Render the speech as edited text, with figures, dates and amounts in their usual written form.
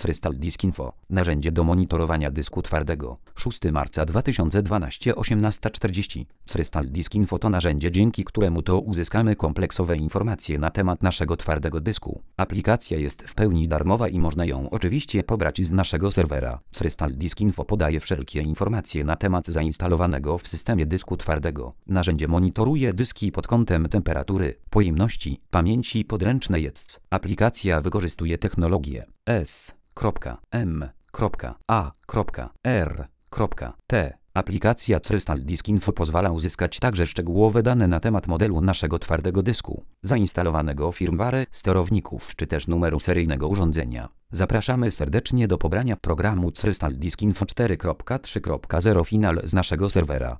Crystal Disk Info. Narzędzie do monitorowania dysku twardego. 6 marca 2012 18:40. Crystal Disk Info to narzędzie, dzięki któremu to uzyskamy kompleksowe informacje na temat naszego twardego dysku. Aplikacja jest w pełni darmowa i można ją oczywiście pobrać z naszego serwera. Crystal Disk Info podaje wszelkie informacje na temat zainstalowanego w systemie dysku twardego. Narzędzie monitoruje dyski pod kątem temperatury, pojemności, pamięci podręcznej etc. Aplikacja wykorzystuje technologię S.M.A.R.T. Aplikacja Crystal Disk Info pozwala uzyskać także szczegółowe dane na temat modelu naszego twardego dysku, zainstalowanego firmware, sterowników czy też numeru seryjnego urządzenia. Zapraszamy serdecznie do pobrania programu Crystal Disk Info 4.3.0 Final z naszego serwera.